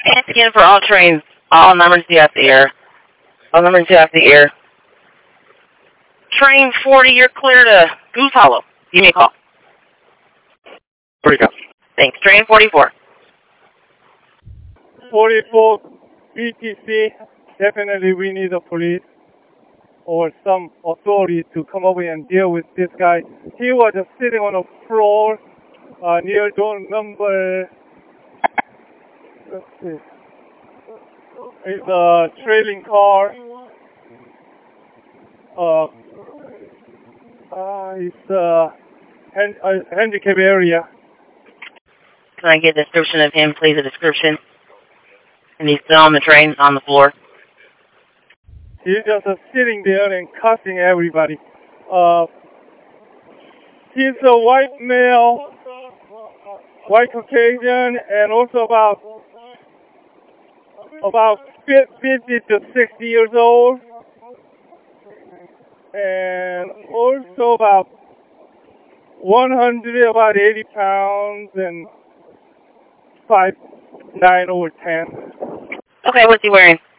Thanks again for all trains. All emergency after the air. All emergency after the air. Train 40, you're clear to Goose Hollow. Give me a call. Where'd you go? Thanks. Train 44. 44 BTC, definitely we need the police or some authority to come over and deal with this guy. He was just sitting on the floor near door number, let's see, it's a trailing car. It's a handicap area. Can I get a description of him, please? A description. And he's still on the train, on the floor. He's just sitting there and cussing everybody. He's a white male, white Caucasian, and also about 50 to 60 years old. And also about 80 pounds and 5'9" over 10. Okay, what's he wearing?